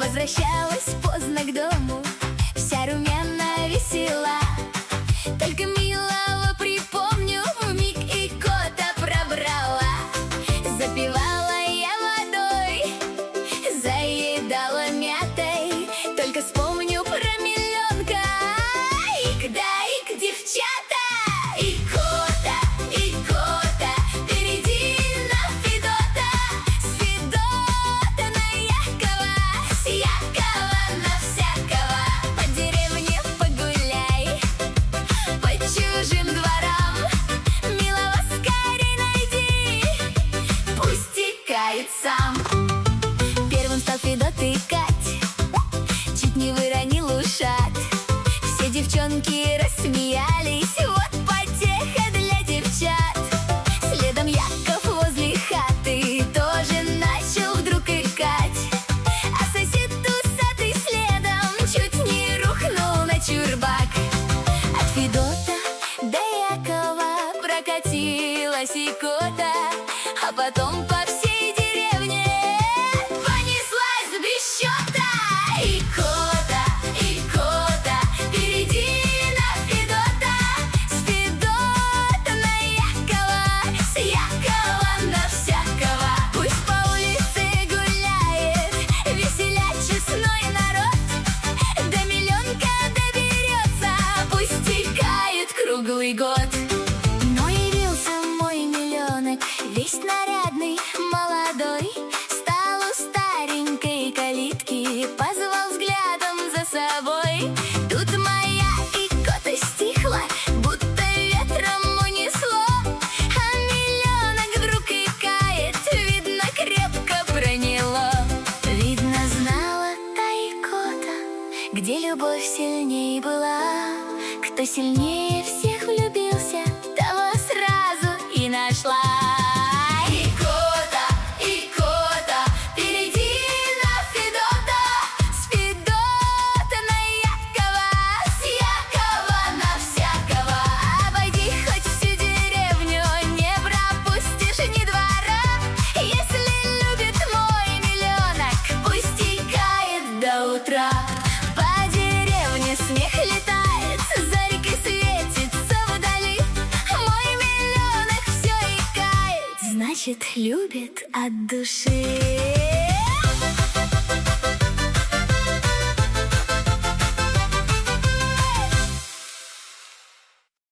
Возвращалась поздно к дому, вся румяная, весела. Только милого припомню, вмиг и кота пробрала. Запивала я водой, заедала мятой. Только вспомню про миллионка. Ик да ик, девчата! И кота, впереди на Федота. С Федота на Якова, с Якова на всякого. По деревне погуляй, по чужим дворам. Милого скорей найди, пусть текает сам. Первым стал Федот икать, чуть не выронил ушат. Все девчонки рассмеялись, вот потеха для девчат. Следом Яков возле хаты тоже начал вдруг икать. А сосед усатый следом чуть не рухнул на чурбак. От Федота до Якова прокатилась икота, а потом по всей деревне понеслась без счета. И кота, впереди на Федота. С Федота на Якова, с Якова на всякого. Пусть по улице гуляет веселя честной народ. До миллионка доберется, пусть текает круглый год. Но явился мой миллионок, весь нарядный, молодой. Стал у старенькой калитки, позвал взглядом за собой. Тут моя икота стихла, будто ветром унесло. А миллионок вдруг икает, видно, крепко проняло. Видно, знала та икота, где любовь сильней была. Кто сильнее всех влюбился, того сразу и нашла. И кота, впереди на Федота. С Федота на Якова, с Якова на всякого. Обойди хоть всю деревню, не пропустишь ни двора. Если любит мой миллионок, пусть текает до утра. По деревне смех летает, зарикой светится вдали. Мой миллионок все икает, значит, любит от души.